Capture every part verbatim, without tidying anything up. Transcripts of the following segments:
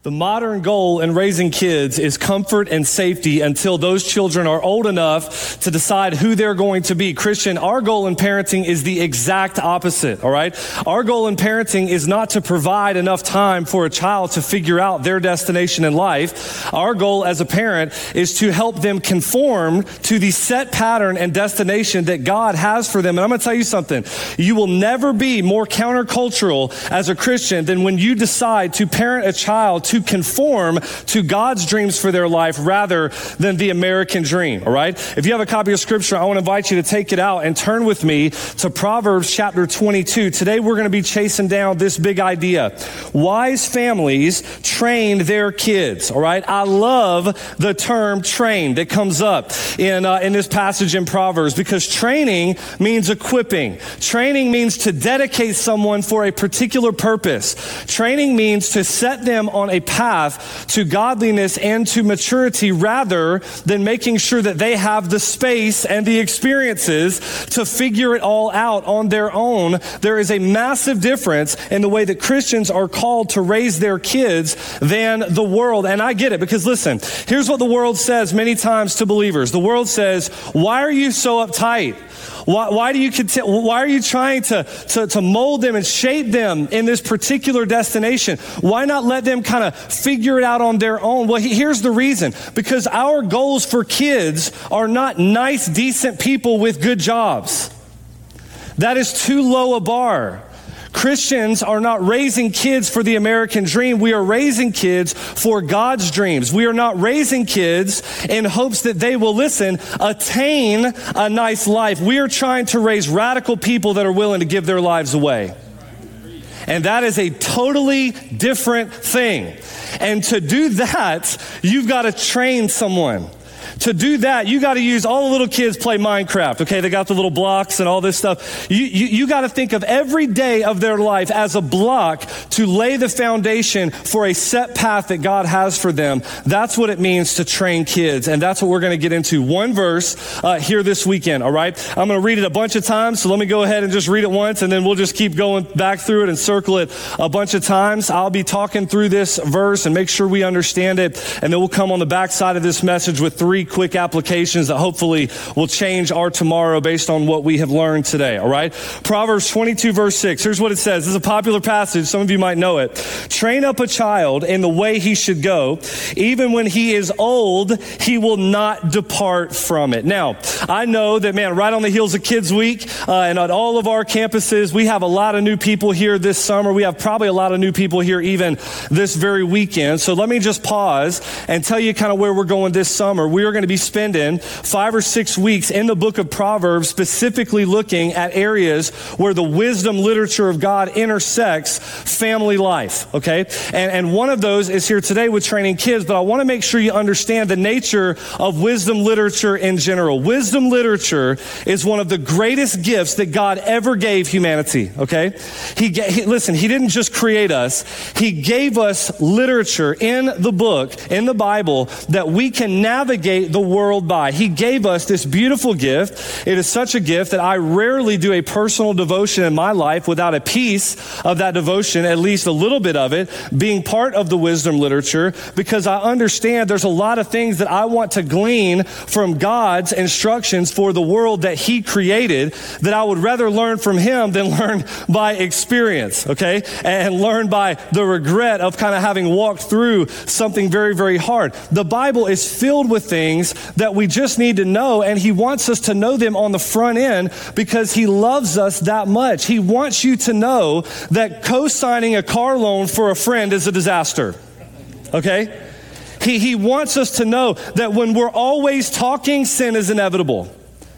The modern goal in raising kids is comfort and safety until those children are old enough to decide who they're going to be. Christian, our goal in parenting is the exact opposite, all right? Our goal in parenting is not to provide enough time for a child to figure out their destination in life. Our goal as a parent is to help them conform to the set pattern and destination that God has for them. And I'm going to tell you something. You will never be more countercultural as a Christian than when you decide to parent a child to conform to God's dreams for their life rather than the American dream, all right? If you have a copy of Scripture, I want to invite you to take it out and turn with me to Proverbs chapter twenty-two. Today we're going to be chasing down this big idea. Wise families train their kids, all right? I love the term train that comes up in, uh, in this passage in Proverbs because training means equipping. Training means to dedicate someone for a particular purpose. Training means to set them on a path to godliness and to maturity rather than making sure that they have the space and the experiences to figure it all out on their own. There is a massive difference in the way that Christians are called to raise their kids than the world. And I get it because listen, here's what the world says many times to believers. The world says, why are you so uptight? Why, why do you continue, why are you trying to, to, to mold them and shape them in this particular destination? Why not let them kind of figure it out on their own? Well, here's the reason. Because our goals for kids are not nice, decent people with good jobs. That is too low a bar. Christians are not raising kids for the American dream. We are raising kids for God's dreams. We are not raising kids in hopes that they will, listen, attain a nice life. We are trying to raise radical people that are willing to give their lives away. And that is a totally different thing. And to do that, you've got to train someone. To do that, you got to use, all the little kids play Minecraft, okay? They got the little blocks and all this stuff. You, you, you got to think of every day of their life as a block to lay the foundation for a set path that God has for them. That's what it means to train kids. And that's what we're going to get into. One verse uh, here this weekend, all right? I'm going to read it a bunch of times, so let me go ahead and just read it once, and then we'll just keep going back through it and circle it a bunch of times. I'll be talking through this verse and make sure we understand it, and then we'll come on the backside of this message with three quick applications that hopefully will change our tomorrow based on what we have learned today, all right? Proverbs twenty-two, verse six. Here's what it says. This is a popular passage. Some of you might know it. Train up a child in the way he should go. Even when he is old, he will not depart from it. Now, I know that, man, right on the heels of Kids Week uh, and at all of our campuses, we have a lot of new people here this summer. We have probably a lot of new people here even this very weekend. So let me just pause and tell you kind of where we're going this summer. We are going to be spending five or six weeks in the book of Proverbs, specifically looking at areas where the wisdom literature of God intersects family life, okay? And, and one of those is here today with training kids, but I want to make sure you understand the nature of wisdom literature in general. Wisdom literature is one of the greatest gifts that God ever gave humanity, okay? He, he listen, he didn't just create us. He gave us literature in the book, in the Bible, that we can navigate the world by. He gave us this beautiful gift. It is such a gift that I rarely do a personal devotion in my life without a piece of that devotion, at least a little bit of it, being part of the wisdom literature, because I understand there's a lot of things that I want to glean from God's instructions for the world that he created that I would rather learn from him than learn by experience, okay? And learn by the regret of kind of having walked through something very, very hard. The Bible is filled with things that we just need to know, and he wants us to know them on the front end because he loves us that much. He wants you to know that co-signing a car loan for a friend is a disaster, okay? He, he wants us to know that when we're always talking, sin is inevitable.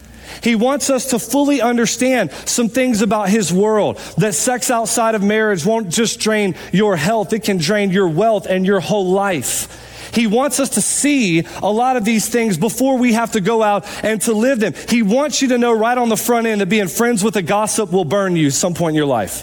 He wants us to fully understand some things about his world, that sex outside of marriage won't just drain your health, it can drain your wealth and your whole life. He wants us to see a lot of these things before we have to go out and to live them. He wants you to know right on the front end that being friends with a gossip will burn you some point in your life.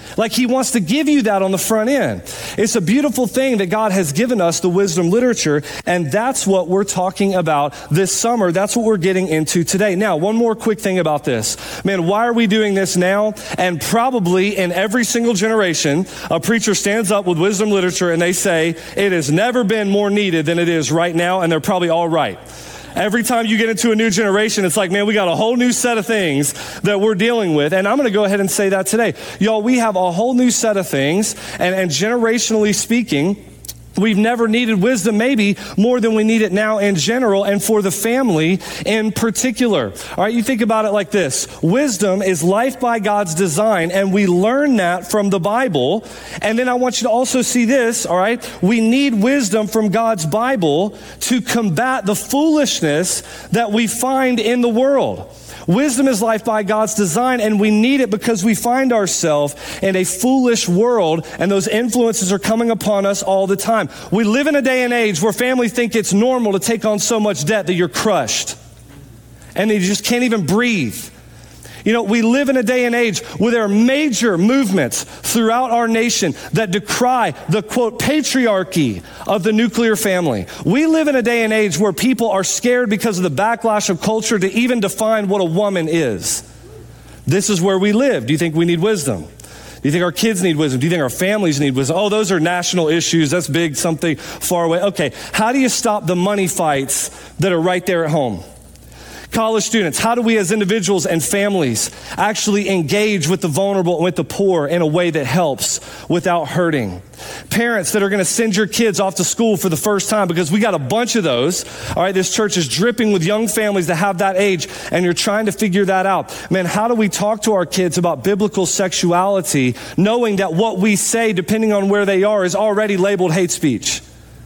Like he wants to give you that on the front end. It's a beautiful thing that God has given us, the wisdom literature, and that's what we're talking about this summer. That's what we're getting into today. Now, one more quick thing about this. Man, why are we doing this now? And probably in every single generation, a preacher stands up with wisdom literature and they say, it has never been more needed than it is right now, and they're probably all right. Every time you get into a new generation, it's like, man, we got a whole new set of things that we're dealing with. And I'm going to go ahead and say that today. Y'all, we have a whole new set of things. And, and generationally speaking, we've never needed wisdom maybe more than we need it now in general and for the family in particular. All right, you think about it like this. Wisdom is life by God's design, and we learn that from the Bible. And then I want you to also see this, all right? We need wisdom from God's Bible to combat the foolishness that we find in the world. Wisdom is life by God's design, and we need it because we find ourselves in a foolish world, and those influences are coming upon us all the time. We live in a day and age where families think it's normal to take on so much debt that you're crushed, and they just can't even breathe. You know, we live in a day and age where there are major movements throughout our nation that decry the, quote, patriarchy of the nuclear family. We live in a day and age where people are scared because of the backlash of culture to even define what a woman is. This is where we live. Do you think we need wisdom? Do you think our kids need wisdom? Do you think our families need wisdom? Oh, those are national issues. That's big, something far away. Okay, how do you stop the money fights that are right there at home? College students, how do we as individuals and families actually engage with the vulnerable and with the poor in a way that helps without hurting? Parents that are going to send your kids off to school for the first time, because we got a bunch of those. All right, this church is dripping with young families that have that age, and you're trying to figure that out. Man, how do we talk to our kids about biblical sexuality, knowing that what we say, depending on where they are, is already labeled hate speech?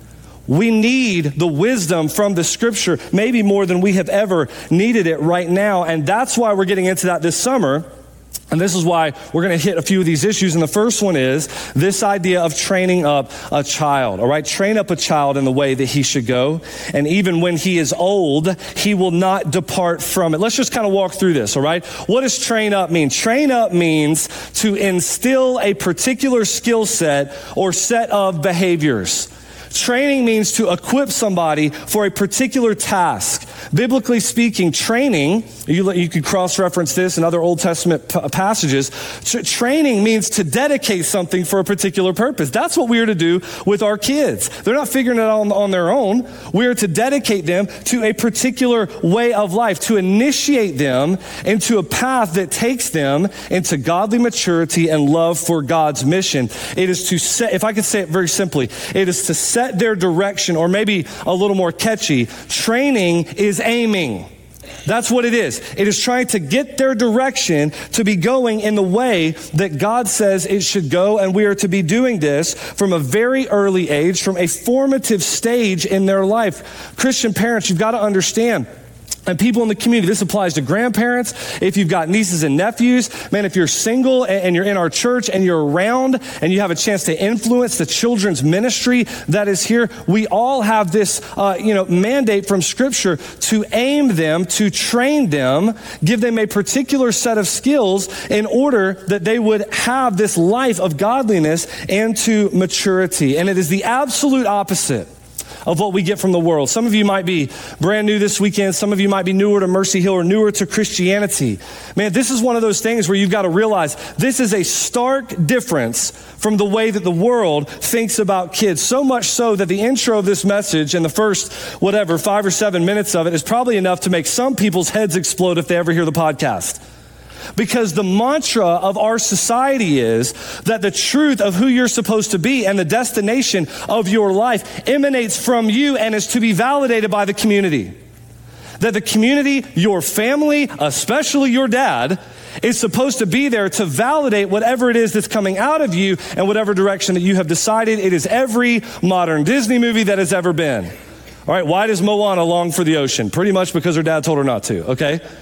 We need the wisdom from the scripture, maybe more than we have ever needed it right now. And that's why we're getting into that this summer. And this is why we're going to hit a few of these issues. And the first one is this idea of training up a child, all right? Train up a child in the way that he should go. And even when he is old, he will not depart from it. Let's just kind of walk through this, all right? What does train up mean? Train up means to instill a particular skill set or set of behaviors. Training means to equip somebody for a particular task. Biblically speaking, training, you, you could cross-reference this in other Old Testament p- passages. T- training means to dedicate something for a particular purpose. That's what we are to do with our kids. They're not figuring it out on, on their own. We are to dedicate them to a particular way of life, to initiate them into a path that takes them into godly maturity and love for God's mission. It is to set, if I could say it very simply, it is to set their direction, or maybe a little more catchy, training is aiming. That's what it is. It is trying to get their direction to be going in the way that God says it should go, and we are to be doing this from a very early age, from a formative stage in their life. Christian parents, you've got to understand, and people in the community, this applies to grandparents. If you've got nieces and nephews, man, if you're single and you're in our church and you're around and you have a chance to influence the children's ministry that is here, we all have this, uh, you know, mandate from Scripture to aim them, to train them, give them a particular set of skills in order that they would have this life of godliness and to maturity. And it is the absolute opposite of what we get from the world. Some of you might be brand new this weekend. Some of you might be newer to Mercy Hill or newer to Christianity. Man, this is one of those things where you've got to realize this is a stark difference from the way that the world thinks about kids. So much so that the intro of this message and the first, whatever, five or seven minutes of it is probably enough to make some people's heads explode if they ever hear the podcast. Because the mantra of our society is that the truth of who you're supposed to be and the destination of your life emanates from you and is to be validated by the community. That the community, your family, especially your dad, is supposed to be there to validate whatever it is that's coming out of you and whatever direction that you have decided. It is every modern Disney movie that has ever been. All right, why does Moana long for the ocean? Pretty much because her dad told her not to, okay?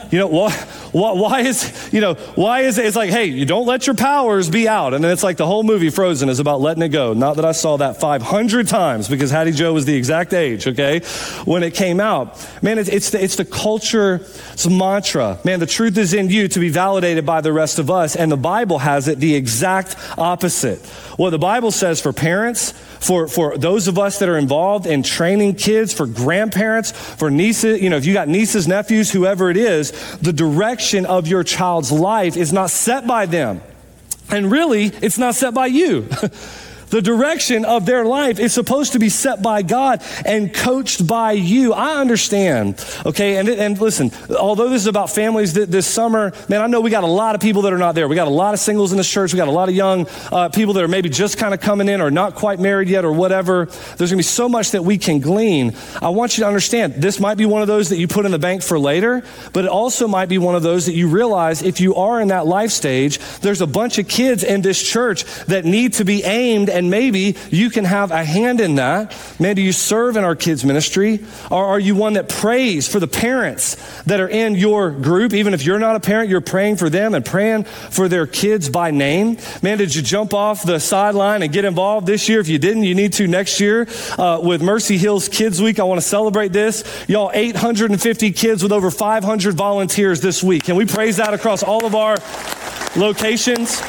you know, why, why, why is, you know, why is it, it's like, hey, you don't let your powers be out. And then it's like the whole movie Frozen is about letting it go. Not that I saw that five hundred times because Hattie Joe was the exact age, okay, when it came out. Man, it's, it's the, it's the culture's mantra. Man, the truth is in you to be validated by the rest of us. And the Bible has it the exact opposite. What the Bible says for parents, for, for those of us that are involved in training kids, for grandparents, for nieces, you know, if you got nieces, nephews, whoever it is, the direction of your child's life is not set by them. And really, it's not set by you. The direction of their life is supposed to be set by God and coached by you. I understand, okay? And, and listen, although this is about families th- this summer, man, I know we got a lot of people that are not there. We got a lot of singles in this church. We got a lot of young uh, people that are maybe just kind of coming in or not quite married yet or whatever. There's going to be so much that we can glean. I want you to understand, this might be one of those that you put in the bank for later, but it also might be one of those that you realize if you are in that life stage, there's a bunch of kids in this church that need to be aimed, and maybe you can have a hand in that. Man, do you serve in our kids ministry? Or are you one that prays for the parents that are in your group? Even if you're not a parent, you're praying for them and praying for their kids by name. Man, did you jump off the sideline and get involved this year? If you didn't, you need to next year uh, with Mercy Hills Kids Week. I want to celebrate this. Y'all, eight hundred fifty kids with over five hundred volunteers this week. Can we praise that across all of our locations?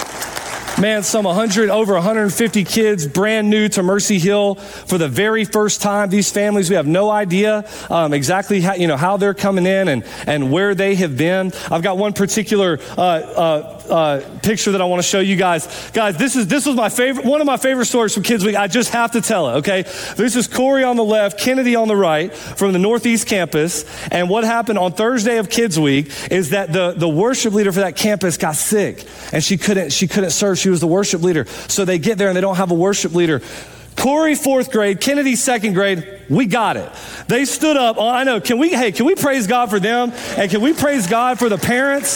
Man, some one hundred, over one hundred fifty kids brand new to Mercy Hill for the very first time. These families, we have no idea um, exactly how, you know, how they're coming in and, and where they have been. I've got one particular uh, uh, uh, picture that I want to show you guys. Guys, this is this was my favorite, one of my favorite stories from Kids Week. I just have to tell it, okay? This is Corey on the left, Kennedy on the right from the Northeast campus. And what happened on Thursday of Kids Week is that the, the worship leader for that campus got sick and she couldn't, she couldn't serve. She was the worship leader. So they get there and they don't have a worship leader. Corey, fourth grade, Kennedy, second grade, we got it. They stood up. Oh, I know. Can we, hey, can we praise God for them? And can we praise God for the parents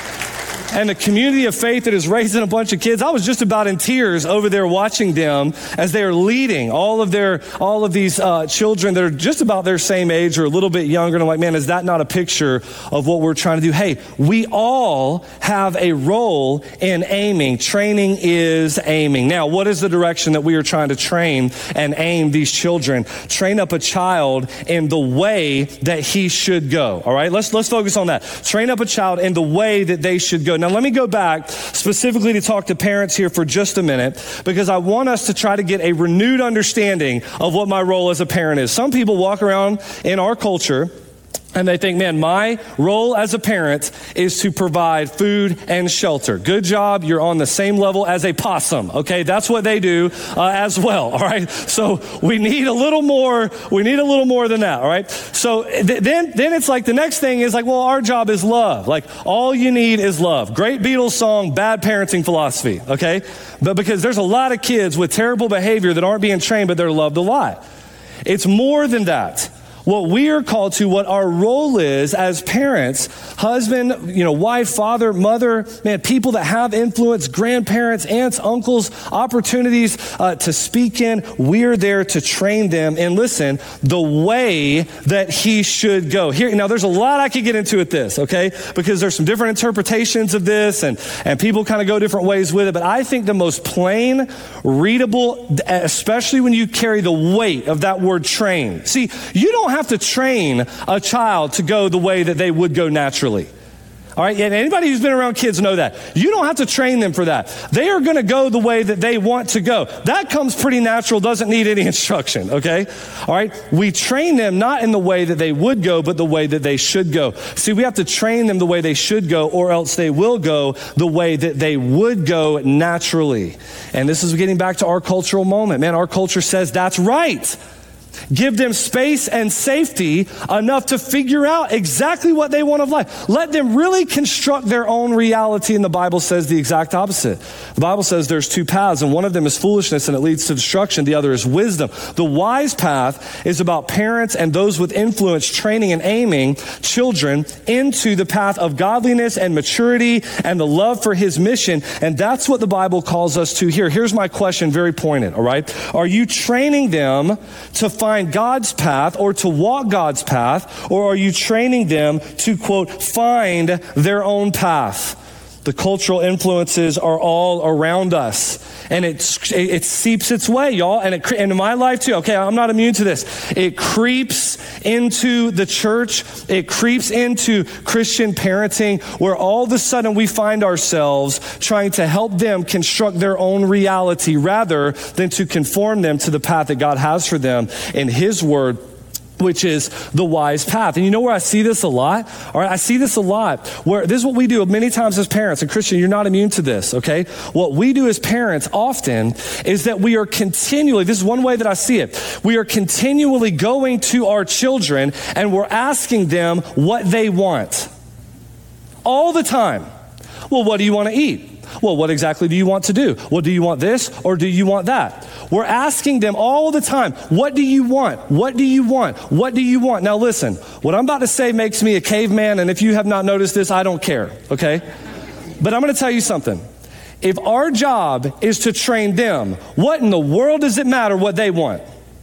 and the community of faith that is raising a bunch of kids? I was just about in tears over there watching them as they are leading all of their, all of these uh, children that are just about their same age or a little bit younger. And I'm like, man, is that not a picture of what we're trying to do? Hey, we all have a role in aiming. Training is aiming. Now, what is the direction that we are trying to train and aim these children? Train up a child in the way that he should go. All right, let's let's focus on that. Train up a child in the way that they should go. Now, let me go back specifically to talk to parents here for just a minute, because I want us to try to get a renewed understanding of what my role as a parent is. Some people walk around in our culture and they think, man, my role as a parent is to provide food and shelter. Good job. You're on the same level as a possum. Okay. That's what they do uh, as well. All right. So we need a little more. We need a little more than that. All right. So th- then, then it's like the next thing is like, well, our job is love. Like all you need is love. Great Beatles song, bad parenting philosophy. Okay. But because there's a lot of kids with terrible behavior that aren't being trained, but they're loved a lot. It's more than that. What we are called to, what our role is as parents, husband, you know, wife, father, mother, man, people that have influence, grandparents, aunts, uncles, opportunities uh, to speak in. We're there to train them and listen, the way that he should go. Here, now there's a lot I could get into with this, okay? Because there's some different interpretations of this and, and people kind of go different ways with it. But I think the most plain, readable, especially when you carry the weight of that word train. See, you don't have to train a child to go the way that they would go naturally. All right, and anybody who's been around kids know that. You don't have to train them for that. They are going to go the way that they want to go. That comes pretty natural, doesn't need any instruction, okay? All right, we train them not in the way that they would go, but the way that they should go. See, we have to train them the way they should go, or else they will go the way that they would go naturally. And this is getting back to our cultural moment. Man, our culture says that's right. Give them space and safety enough to figure out exactly what they want of life. Let them really construct their own reality. And the Bible says the exact opposite. The Bible says there's two paths, and one of them is foolishness and it leads to destruction. The other is wisdom. The wise path is about parents and those with influence training and aiming children into the path of godliness and maturity and the love for his mission. And that's what the Bible calls us to here. Here's my question, very pointed, all right? Are you training them to find God's path or to walk God's path, or are you training them to, quote, find their own path? The cultural influences are all around us, and it, it seeps its way, y'all, and, it, and in my life too. Okay, I'm not immune to this. It creeps into the church. It creeps into Christian parenting, where all of a sudden we find ourselves trying to help them construct their own reality rather than to conform them to the path that God has for them in His Word, which is the wise path. And you know where I see this a lot? All right, I see this a lot where this is what we do many times as parents. And Christian, you're not immune to this, okay? What we do as parents often is that we are continually, this is one way that I see it, we are continually going to our children and we're asking them what they want. All the time. Well, what do you want to eat? Well, what exactly do you want to do? Well, do you want this or do you want that? We're asking them all the time, what do you want? What do you want? What do you want? Now listen, what I'm about to say makes me a caveman, and if you have not noticed this, I don't care, okay? But I'm going to tell you something. If our job is to train them, what in the world does it matter what they want?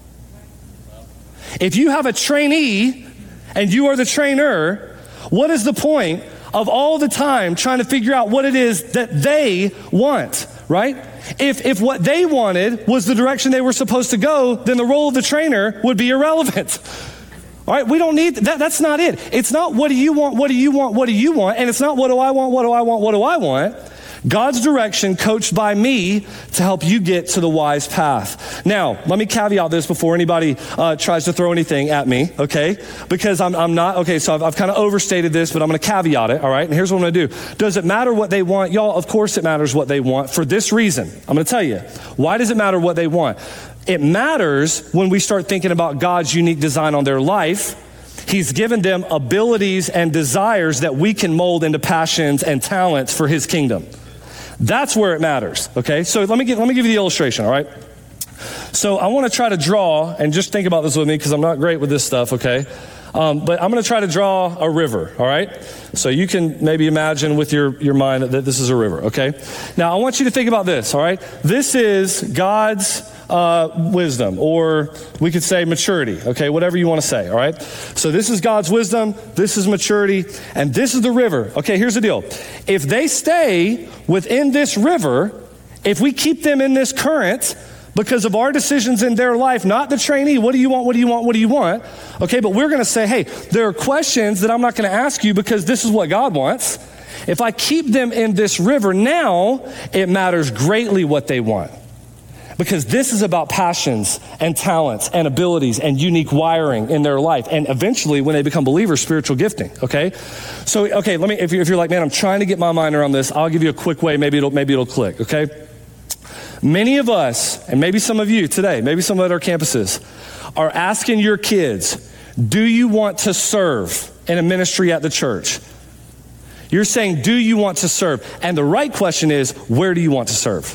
If you have a trainee and you are the trainer, what is the point of all the time trying to figure out what it is that they want, right? If if what they wanted was the direction they were supposed to go, then the role of the trainer would be irrelevant. All right, we don't need that. That's not it. It's not what do you want, what do you want, what do you want, and it's not what do I want, what do I want, what do I want. God's direction coached by me to help you get to the wise path. Now, let me caveat this before anybody uh, tries to throw anything at me, okay? Because I'm, I'm not, okay, so I've, I've kind of overstated this, but I'm going to caveat it, all right? And here's what I'm going to do. Does it matter what they want? Y'all, of course it matters what they want for this reason. I'm going to tell you. Why does it matter what they want? It matters when we start thinking about God's unique design on their life. He's given them abilities and desires that we can mold into passions and talents for His kingdom. That's where it matters, okay? So let me get, let me give you the illustration, all right? So I want to try to draw, and just think about this with me because I'm not great with this stuff, okay? Um, but I'm going to try to draw a river, all right? So you can maybe imagine with your, your mind that this is a river, okay? Now I want you to think about this, all right? This is God's uh, wisdom, or we could say maturity, okay? Whatever you want to say, all right? So this is God's wisdom, this is maturity, and this is the river. Okay, here's the deal. If they stay within this river, if we keep them in this current, because of our decisions in their life, not the trainee, what do you want, what do you want, what do you want? Okay, but we're going to say, hey, there are questions that I'm not going to ask you because this is what God wants. If I keep them in this river, now it matters greatly what they want. Because this is about passions and talents and abilities and unique wiring in their life. And eventually, when they become believers, spiritual gifting, okay? So, okay, let me, if you're, if you're like, man, I'm trying to get my mind around this, I'll give you a quick way, maybe it'll, maybe it'll click, okay? Many of us, and maybe some of you today, maybe some at our campuses, are asking your kids, do you want to serve in a ministry at the church? You're saying, do you want to serve? And the right question is, where do you want to serve?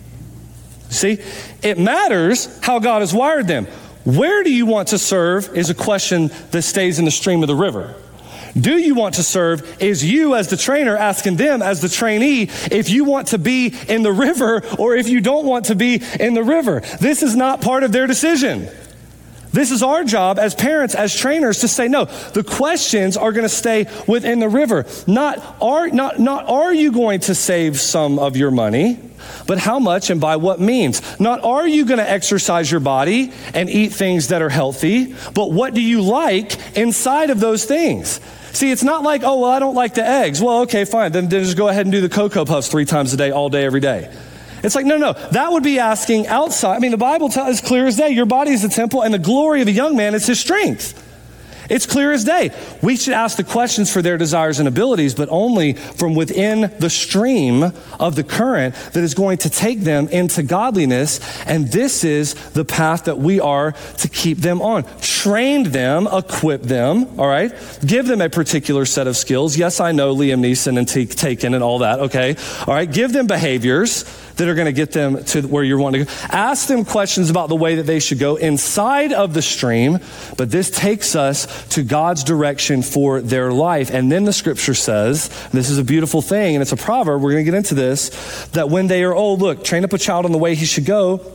See, it matters how God has wired them. Where do you want to serve is a question that stays in the stream of the river. Do you want to serve is you as the trainer asking them as the trainee if you want to be in the river or if you don't want to be in the river. This is not part of their decision. This is our job as parents, as trainers, to say, no, the questions are going to stay within the river. Not are, not, not are you going to save some of your money, but how much and by what means? Not are you going to exercise your body and eat things that are healthy, but what do you like inside of those things? See, it's not like, oh, well, I don't like the eggs. Well, okay, fine. Then, then just go ahead and do the Cocoa Puffs three times a day, all day, every day. It's like, no, no, that would be asking outside. I mean, the Bible tells, is clear as day. Your body is the temple, and the glory of a young man is his strength. It's clear as day. We should ask the questions for their desires and abilities, but only from within the stream of the current that is going to take them into godliness. And this is the path that we are to keep them on. Train them, equip them, all right? Give them a particular set of skills. Yes, I know Liam Neeson and T- Taken and all that, okay? All right, give them behaviors that are going to get them to where you're wanting to go. Ask them questions about the way that they should go inside of the stream, but this takes us to God's direction for their life. And then the scripture says, this is a beautiful thing, and it's a proverb, we're going to get into this, that when they are old, look, train up a child in the way he should go,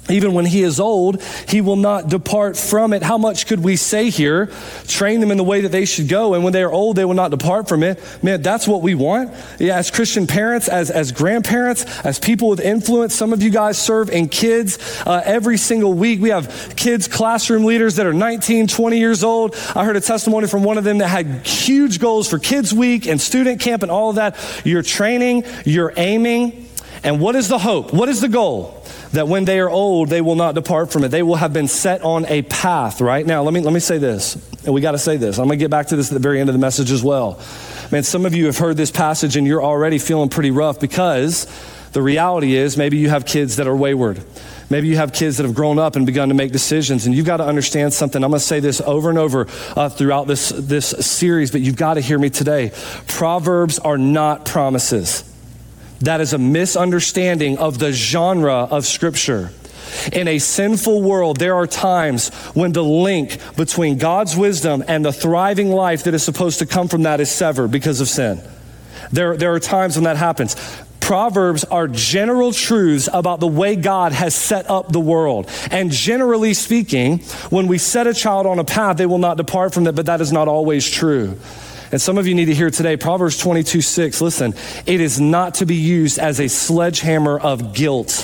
Even when he is old, he will not depart from it. How much could we say here? Train them in the way that they should go. And when they are old, they will not depart from it. Man, that's what we want. Yeah, as Christian parents, as, as grandparents, as people with influence, some of you guys serve in kids uh, every single week. We have kids classroom leaders that are nineteen, twenty years old. I heard a testimony from one of them that had huge goals for Kids Week and student camp and all of that. You're training, you're aiming. And what is the hope? What is the goal? That when they are old, they will not depart from it. They will have been set on a path, right? Now, let me let me say this, and we got to say this. I'm going to get back to this at the very end of the message as well. Man, some of you have heard this passage and you're already feeling pretty rough because the reality is maybe you have kids that are wayward. Maybe you have kids that have grown up and begun to make decisions, and you've got to understand something. I'm going to say this over and over uh, throughout this, this series, but you've got to hear me today. Proverbs are not promises. That is a misunderstanding of the genre of Scripture. In a sinful world, there are times when the link between God's wisdom and the thriving life that is supposed to come from that is severed because of sin. There, there are times when that happens. Proverbs are general truths about the way God has set up the world. And generally speaking, when we set a child on a path, they will not depart from it, but that is not always true. And some of you need to hear today, Proverbs twenty-two six, listen, it is not to be used as a sledgehammer of guilt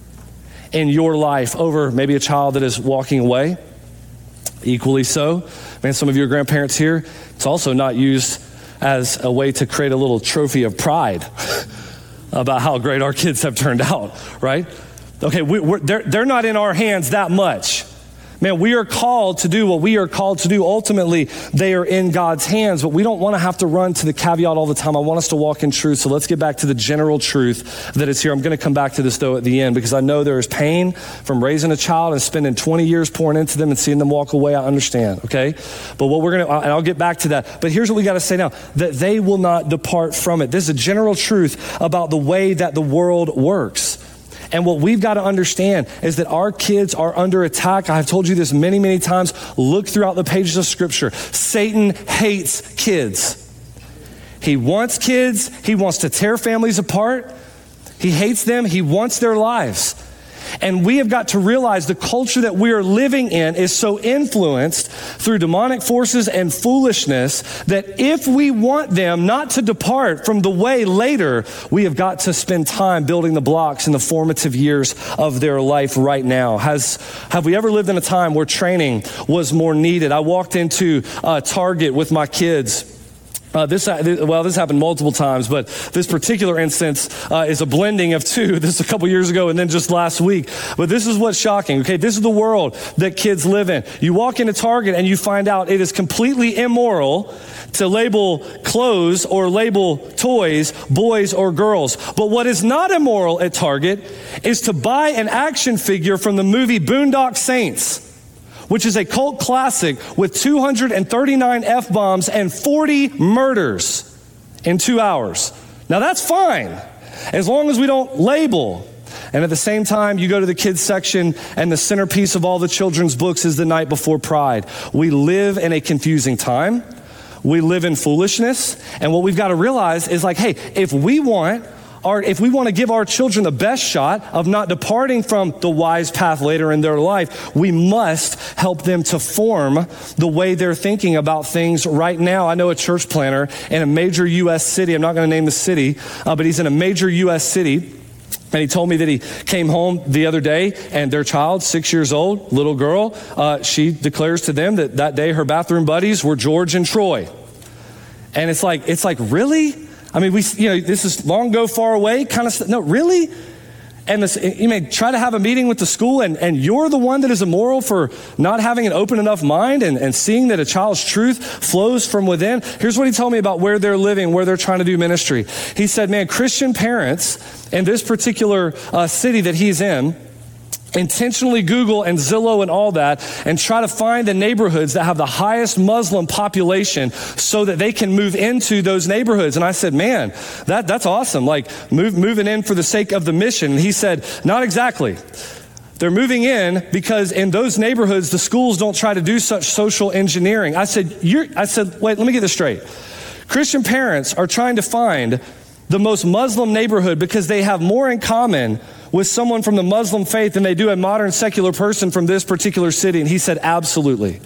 in your life over maybe a child that is walking away. Equally so, man, some of your grandparents here, it's also not used as a way to create a little trophy of pride about how great our kids have turned out, right? Okay, we, we're, they're, they're not in our hands that much. Man, we are called to do what we are called to do. Ultimately, they are in God's hands, but we don't want to have to run to the caveat all the time. I want us to walk in truth. So let's get back to the general truth that is here. I'm going to come back to this, though, at the end, because I know there is pain from raising a child and spending twenty years pouring into them and seeing them walk away. I understand, okay? But what we're going to, and I'll get back to that. But here's what we got to say now, that they will not depart from it. This is a general truth about the way that the world works. And what we've got to understand is that our kids are under attack. I've told you this many, many times. Look throughout the pages of Scripture. Satan hates kids. He wants kids. He wants to tear families apart. He hates them. He wants their lives. And we have got to realize the culture that we are living in is so influenced through demonic forces and foolishness that if we want them not to depart from the way later, we have got to spend time building the blocks in the formative years of their life right now. Has, have we ever lived in a time where training was more needed? I walked into uh, Target with my kids. Uh, this, well, this happened multiple times, but this particular instance uh, is a blending of two. This is a couple years ago and then just last week. But this is what's shocking, okay? This is the world that kids live in. You walk into Target and you find out it is completely immoral to label clothes or label toys boys or girls. But what is not immoral at Target is to buy an action figure from the movie Boondock Saints, which is a cult classic with two hundred thirty-nine F-bombs and forty murders in two hours. Now that's fine, as long as we don't label. And at the same time, you go to the kids section and the centerpiece of all the children's books is The Night Before Pride. We live in a confusing time. We live in foolishness. And what we've got to realize is like, hey, if we want Our, if we want to give our children the best shot of not departing from the wise path later in their life, we must help them to form the way they're thinking about things right now. I know a church planner in a major U S city. I'm not going to name the city, uh, but he's in a major U S city. And he told me that he came home the other day and their child, six years old, little girl, uh, she declares to them that that day her bathroom buddies were George and Troy. And it's like, it's like, really? I mean, we, you know, this is long ago, far away kind of stuff. No, really? And this, you may try to have a meeting with the school and, and you're the one that is immoral for not having an open enough mind and, and seeing that a child's truth flows from within. Here's what he told me about where they're living, where they're trying to do ministry. He said, man, Christian parents in this particular uh, city that he's in intentionally Google and Zillow and all that and try to find the neighborhoods that have the highest Muslim population so that they can move into those neighborhoods. And I said, man, that that's awesome. Like move, moving in for the sake of the mission. And he said, not exactly. They're moving in because in those neighborhoods, the schools don't try to do such social engineering. I said, you're, I said, wait, let me get this straight. Christian parents are trying to find the most Muslim neighborhood because they have more in common with someone from the Muslim faith than they do a modern secular person from this particular city? And he said, absolutely.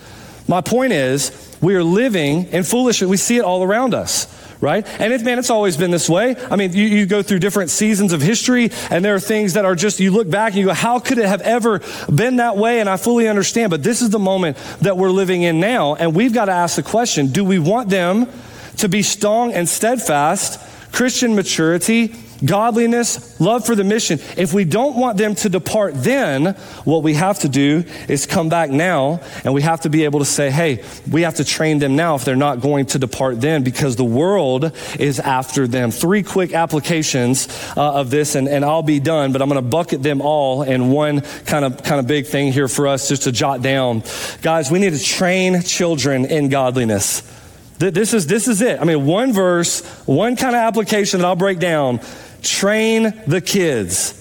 My point is, we are living in foolishness. We see it all around us, right? And it, man, it's always been this way. I mean, you, you go through different seasons of history, and there are things that are just, you look back and you go, how could it have ever been that way? And I fully understand, but this is the moment that we're living in now, and we've got to ask the question, do we want them to be strong and steadfast, Christian maturity, godliness, love for the mission? If we don't want them to depart then, what we have to do is come back now, and we have to be able to say, hey, we have to train them now if they're not going to depart then, because the world is after them. Three quick applications uh, of this, and, and I'll be done, but I'm going to bucket them all in one kind of kind of big thing here for us just to jot down. Guys, we need to train children in godliness. This is, this is it. I mean, one verse, one kind of application that I'll break down. Train the kids.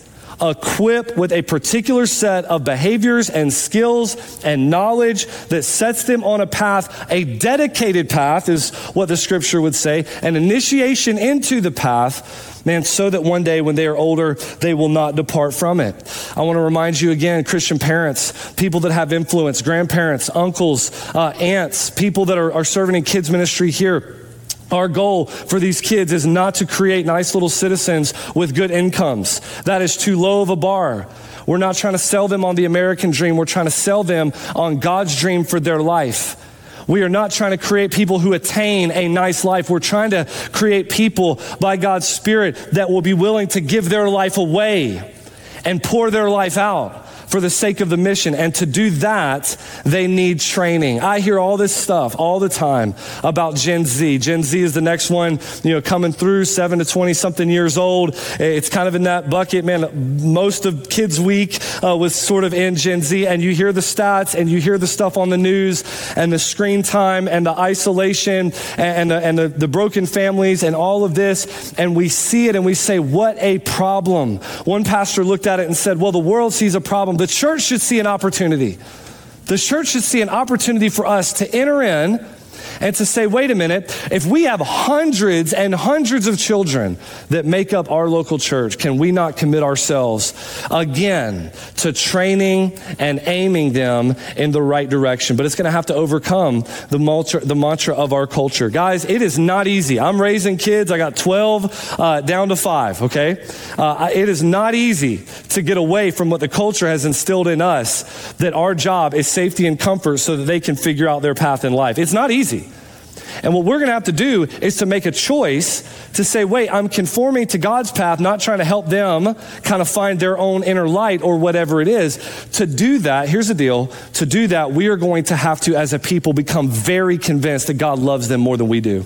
Equip with a particular set of behaviors and skills and knowledge that sets them on a path. A dedicated path is what the scripture would say. An initiation into the path, man, so that one day when they are older, they will not depart from it. I want to remind you again, Christian parents, people that have influence, grandparents, uncles, uh, aunts, people that are, are serving in kids ministry here. Our goal for these kids is not to create nice little citizens with good incomes. That is too low of a bar. We're not trying to sell them on the American dream. We're trying to sell them on God's dream for their life. We are not trying to create people who attain a nice life. We're trying to create people by God's Spirit that will be willing to give their life away and pour their life out for the sake of the mission. And to do that, they need training. I hear all this stuff all the time about Gen Z. Gen Z is the next one, you know, coming through, seven to twenty something years old. It's kind of in that bucket, man. Most of Kids Week uh, was sort of in Gen Z, and you hear the stats and you hear the stuff on the news and the screen time and the isolation and, and, the, and the, the broken families and all of this. And we see it and we say, what a problem. One pastor looked at it and said, well, the world sees a problem. The church should see an opportunity. The church should see an opportunity for us to enter in and to say, wait a minute, if we have hundreds and hundreds of children that make up our local church, can we not commit ourselves again to training and aiming them in the right direction? But it's going to have to overcome the mantra, the mantra of our culture. Guys, it is not easy. I'm raising kids. I got twelve uh, down to five, okay? Uh, it is not easy to get away from what the culture has instilled in us, that our job is safety and comfort so that they can figure out their path in life. It's not easy. And what we're going to have to do is to make a choice to say, wait, I'm conforming to God's path, not trying to help them kind of find their own inner light or whatever it is. To do that, here's the deal. To do that, we are going to have to, as a people, become very convinced that God loves them more than we do.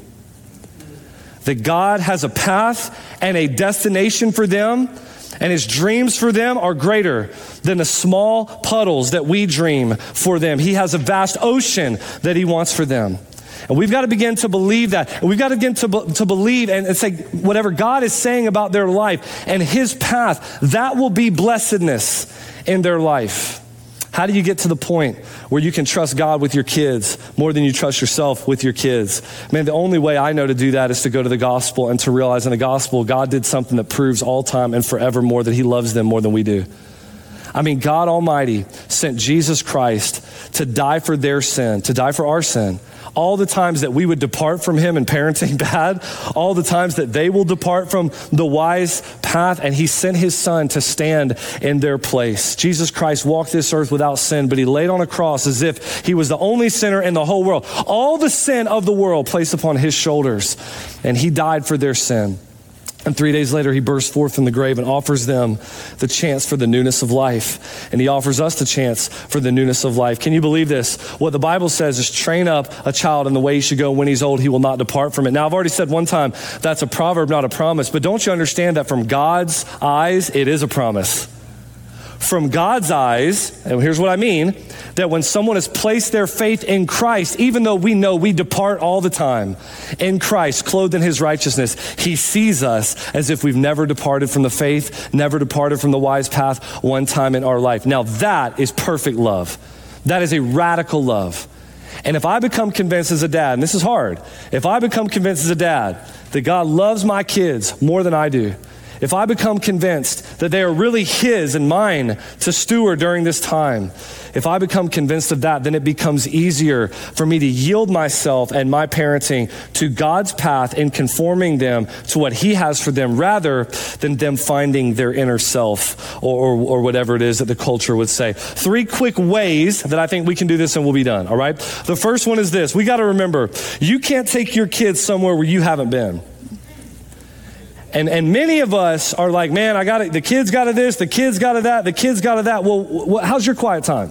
That God has a path and a destination for them, and his dreams for them are greater than the small puddles that we dream for them. He has a vast ocean that he wants for them. And we've got to begin to believe that. And we've got to begin to, be, to believe and, and say whatever God is saying about their life and his path, that will be blessedness in their life. How do you get to the point where you can trust God with your kids more than you trust yourself with your kids? Man, the only way I know to do that is to go to the gospel and to realize in the gospel, God did something that proves all time and forevermore that he loves them more than we do. I mean, God Almighty sent Jesus Christ to die for their sin, to die for our sin. All the times that we would depart from him in parenting bad, all the times that they will depart from the wise path, and he sent his son to stand in their place. Jesus Christ walked this earth without sin, but he laid on a cross as if he was the only sinner in the whole world. All the sin of the world placed upon his shoulders, and he died for their sin. And three days later, he bursts forth from the grave and offers them the chance for the newness of life. And he offers us the chance for the newness of life. Can you believe this? What the Bible says is train up a child in the way he should go. When he's old, he will not depart from it. Now, I've already said one time, that's a proverb, not a promise. But don't you understand that from God's eyes, it is a promise? From God's eyes, and here's what I mean, that when someone has placed their faith in Christ, even though we know we depart all the time in Christ, clothed in his righteousness, he sees us as if we've never departed from the faith, never departed from the wise path one time in our life. Now that is perfect love. That is a radical love. And if I become convinced as a dad, and this is hard, if I become convinced as a dad that God loves my kids more than I do, if I become convinced that they are really his and mine to steward during this time, if I become convinced of that, then it becomes easier for me to yield myself and my parenting to God's path and conforming them to what he has for them rather than them finding their inner self or, or, or whatever it is that the culture would say. Three quick ways that I think we can do this and we'll be done, all right? The first one is this. We got to remember, you can't take your kids somewhere where you haven't been. And and many of us are like, man, I got it. The kids got to this, the kids got to that, the kids got to that. Well, wh- how's your quiet time?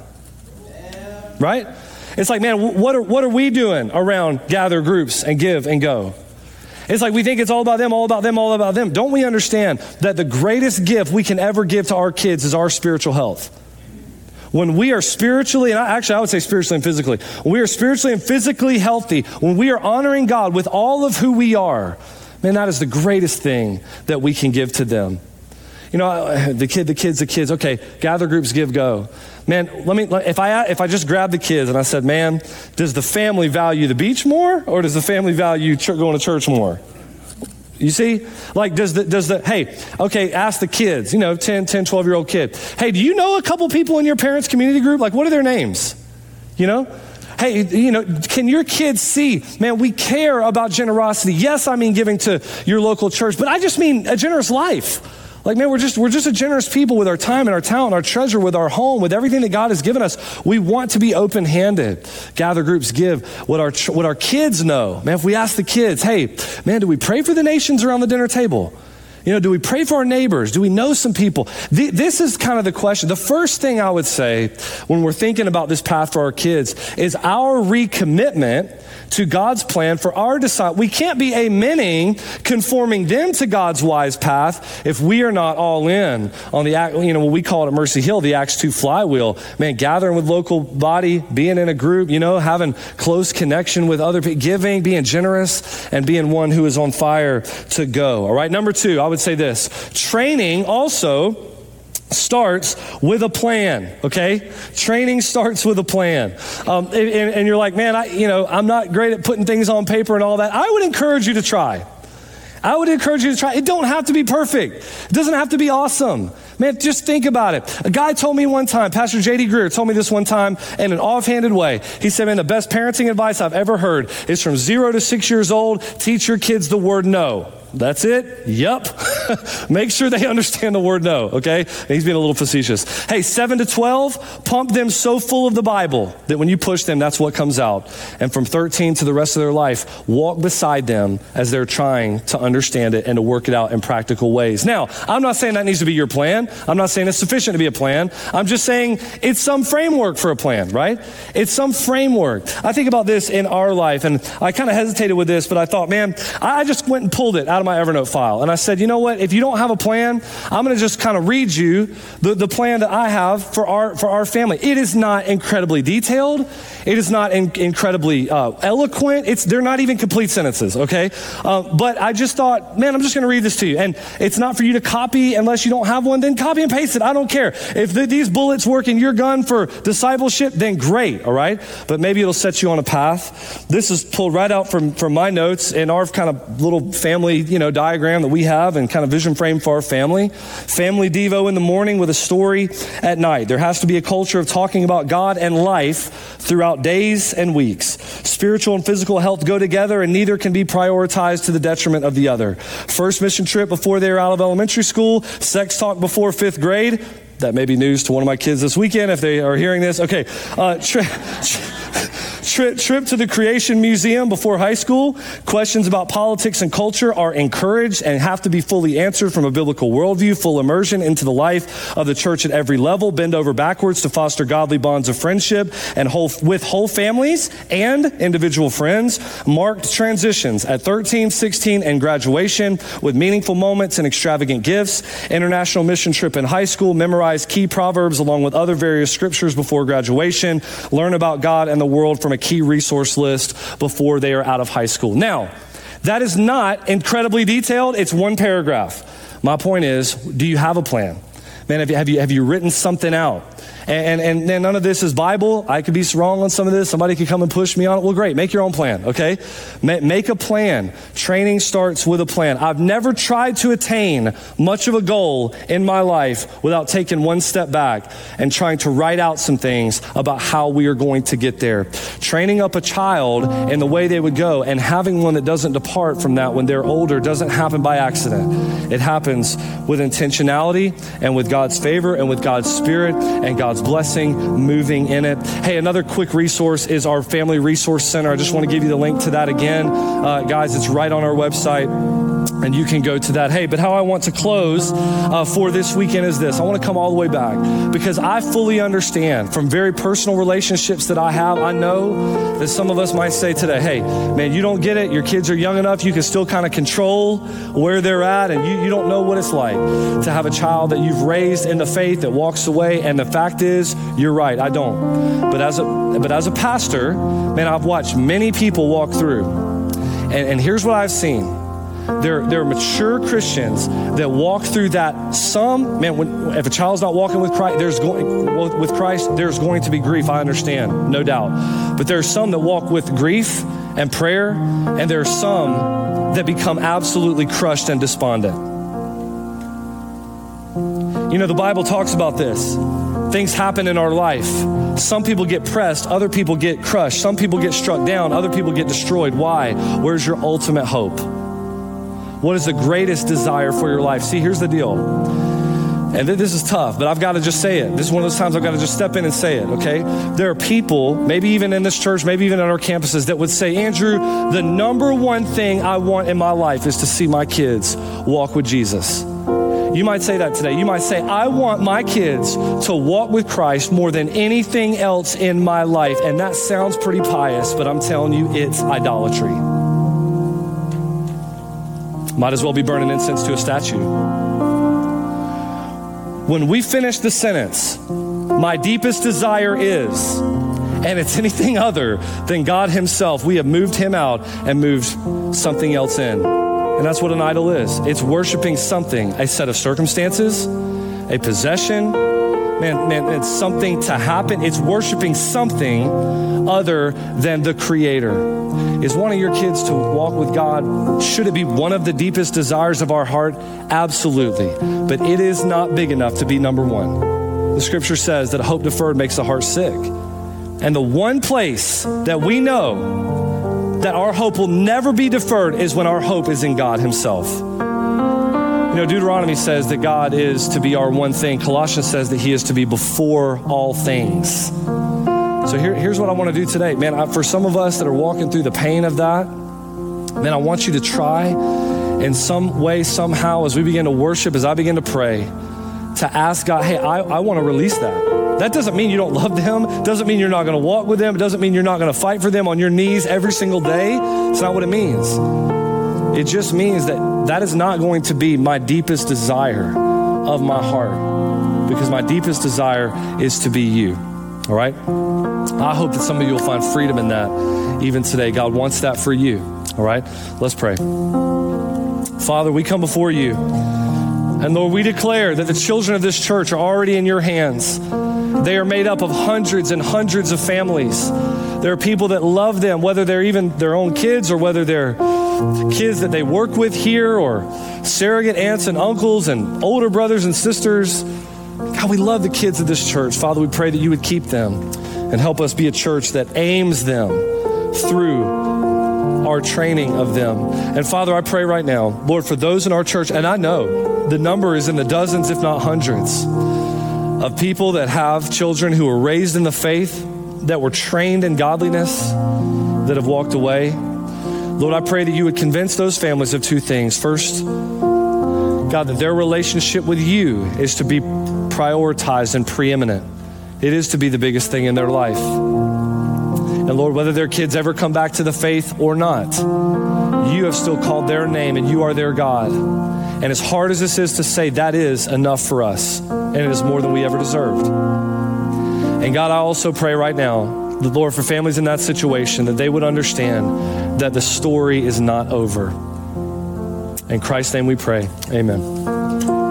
Right? It's like, man, what are, what are we doing around gather groups and give and go? It's like we think it's all about them, all about them, all about them. Don't we understand that the greatest gift we can ever give to our kids is our spiritual health? When we are spiritually, and I, actually I would say spiritually and physically, when we are spiritually and physically healthy, when we are honoring God with all of who we are, man, that is the greatest thing that we can give to them. You know, the kid, the kids, the kids. Okay, gather groups, give, go. Man, let me. If I if I just grabbed the kids and I said, man, does the family value the beach more, or does the family value ch- going to church more? You see, like does the does the hey, okay, ask the kids. You know, ten, ten, twelve year old kid. Hey, do you know a couple people in your parents' community group? Like, what are their names? You know. Hey, you know, can your kids see, man, we care about generosity. Yes, I mean giving to your local church, but I just mean a generous life. Like, man, we're just we're just a generous people with our time and our talent, our treasure, with our home, with everything that God has given us. We want to be open-handed. Gather groups give what our what our kids know. Man, if we ask the kids, hey, man, do we pray for the nations around the dinner table? You know, do we pray for our neighbors? Do we know some people? The, this is kind of the question. The first thing I would say when we're thinking about this path for our kids is our recommitment to God's plan for our disciples. We can't be amening, conforming them to God's wise path if we are not all in on the, you know, what we call it at Mercy Hill, the Acts two flywheel. Man, gathering with local body, being in a group, you know, having close connection with other people, giving, being generous, and being one who is on fire to go. All right, number two, I would say this. Training also starts with a plan, okay? Training starts with a plan. Um, and, and you're like, man, I, you know, I'm not great at putting things on paper and all that. I would encourage you to try. I would encourage you to try. It don't have to be perfect. It doesn't have to be awesome. Man, just think about it. A guy told me one time, Pastor J D Greer told me this one time in an offhanded way. He said, man, the best parenting advice I've ever heard is from zero to six years old, teach your kids the word no. That's it? Yep. Make sure they understand the word no, okay? He's being a little facetious. Hey, seven to twelve, pump them so full of the Bible that when you push them, that's what comes out. And from thirteen to the rest of their life, walk beside them as they're trying to understand it and to work it out in practical ways. Now, I'm not saying that needs to be your plan. I'm not saying it's sufficient to be a plan. I'm just saying it's some framework for a plan, right? It's some framework. I think about this in our life, and I kind of hesitated with this, but I thought, man, I just went and pulled it out of my Evernote file. And I said, you know what? If you don't have a plan, I'm going to just kind of read you the, the plan that I have for our for our family. It is not incredibly detailed. It is not in, incredibly uh, eloquent. It's they're not even complete sentences, okay? Uh, but I just thought, man, I'm just going to read this to you. And it's not for you to copy unless you don't have one. Then copy and paste it. I don't care. If the, these bullets work in your gun for discipleship, then great, all right? But maybe it'll set you on a path. This is pulled right out from, from my notes in our kind of little family, you know, diagram that we have and kind of vision frame for our family. Family Devo in the morning with a story at night. There has to be a culture of talking about God and life throughout days and weeks. Spiritual and physical health go together and neither can be prioritized to the detriment of the other. First mission trip before they were out of elementary school. Sex talk before fifth grade. That may be news to one of my kids this weekend if they are hearing this. Okay. Uh, tri- Trip, trip to the Creation Museum before high school. Questions about politics and culture are encouraged and have to be fully answered from a biblical worldview. Full immersion into the life of the church at every level. Bend over backwards to foster godly bonds of friendship and whole, with whole families and individual friends. Marked transitions at thirteen, sixteen, and graduation with meaningful moments and extravagant gifts. International mission trip in high school. Memorize key proverbs along with other various scriptures before graduation. Learn about God and the world from a key resource list before they are out of high school. Now, that is not incredibly detailed. It's one paragraph. My point is, do you have a plan? Man, have you, have you, have you written something out? And, and, and none of this is Bible. I could be wrong on some of this. Somebody could come and push me on it. Well, great. Make your own plan, okay? Ma- make a plan. Training starts with a plan. I've never tried to attain much of a goal in my life without taking one step back and trying to write out some things about how we are going to get there. Training up a child in the way they would go and having one that doesn't depart from that when they're older doesn't happen by accident. It happens with intentionality and with God's favor and with God's Spirit and God's blessing moving in it. Hey, another quick resource is our Family Resource Center. I just want to give you the link to that again. Uh, guys, it's right on our website, and you can go to that. Hey, but how I want to close uh, for this weekend is this. I want to come all the way back because I fully understand from very personal relationships that I have. I know that some of us might say today, hey, man, you don't get it. Your kids are young enough. You can still kind of control where they're at, and you, you don't know what it's like to have a child that you've raised in the faith that walks away. And the fact is, you're right, I don't. But as a but as a pastor, man, I've watched many people walk through. And, and here's what I've seen. There, there are mature Christians that walk through that. Some, man, when, if a child's not walking with Christ, there's going with Christ, there's going to be grief. I understand, no doubt. But there are some that walk with grief and prayer, and there are some that become absolutely crushed and despondent. You know, the Bible talks about this. Things happen in our life. Some people get pressed, other people get crushed. Some people get struck down, other people get destroyed. Why? Where's your ultimate hope? What is the greatest desire for your life? See, here's the deal. And this is tough, but I've got to just say it. This is one of those times I've got to just step in and say it, okay? There are people, maybe even in this church, maybe even at our campuses, that would say, Andrew, the number one thing I want in my life is to see my kids walk with Jesus. You might say that today. You might say, I want my kids to walk with Christ more than anything else in my life. And that sounds pretty pious, but I'm telling you, it's idolatry. Might as well be burning incense to a statue. When we finish the sentence, my deepest desire is, and it's anything other than God himself, we have moved him out and moved something else in. And that's what an idol is. It's worshiping something, a set of circumstances, a possession. Man, man, it's something to happen. It's worshiping something other than the Creator. Is wanting your kids to walk with God, should it be one of the deepest desires of our heart? Absolutely. But it is not big enough to be number one. The scripture says that hope deferred makes the heart sick. And the one place that we know that our hope will never be deferred is when our hope is in God himself. You know, Deuteronomy says that God is to be our one thing. Colossians says that he is to be before all things. So here, here's what I want to do today. Man, I, for some of us that are walking through the pain of that, man, I want you to try in some way, somehow, as we begin to worship, as I begin to pray, to ask God, hey, I, I want to release that. That doesn't mean you don't love them. Doesn't mean you're not going to walk with them. It doesn't mean you're not going to fight for them on your knees every single day. It's not what it means. It just means that that is not going to be my deepest desire of my heart, because my deepest desire is to be you. All right? I hope that some of you will find freedom in that even today. God wants that for you. All right? Let's pray. Father, we come before you. And Lord, we declare that the children of this church are already in your hands. They are made up of hundreds and hundreds of families. There are people that love them, whether they're even their own kids or whether they're kids that they work with here or surrogate aunts and uncles and older brothers and sisters. God, we love the kids of this church. Father, we pray that you would keep them and help us be a church that aims them through our training of them. And Father, I pray right now, Lord, for those in our church, and I know the number is in the dozens, if not hundreds, of people that have children who were raised in the faith, that were trained in godliness, that have walked away. Lord, I pray that you would convince those families of two things. First, God, that their relationship with you is to be prioritized and preeminent. It is to be the biggest thing in their life. And Lord, whether their kids ever come back to the faith or not, you have still called their name and you are their God. And as hard as this is to say, that is enough for us. And it is more than we ever deserved. And God, I also pray right now, the Lord, for families in that situation, that they would understand that the story is not over. In Christ's name we pray. Amen.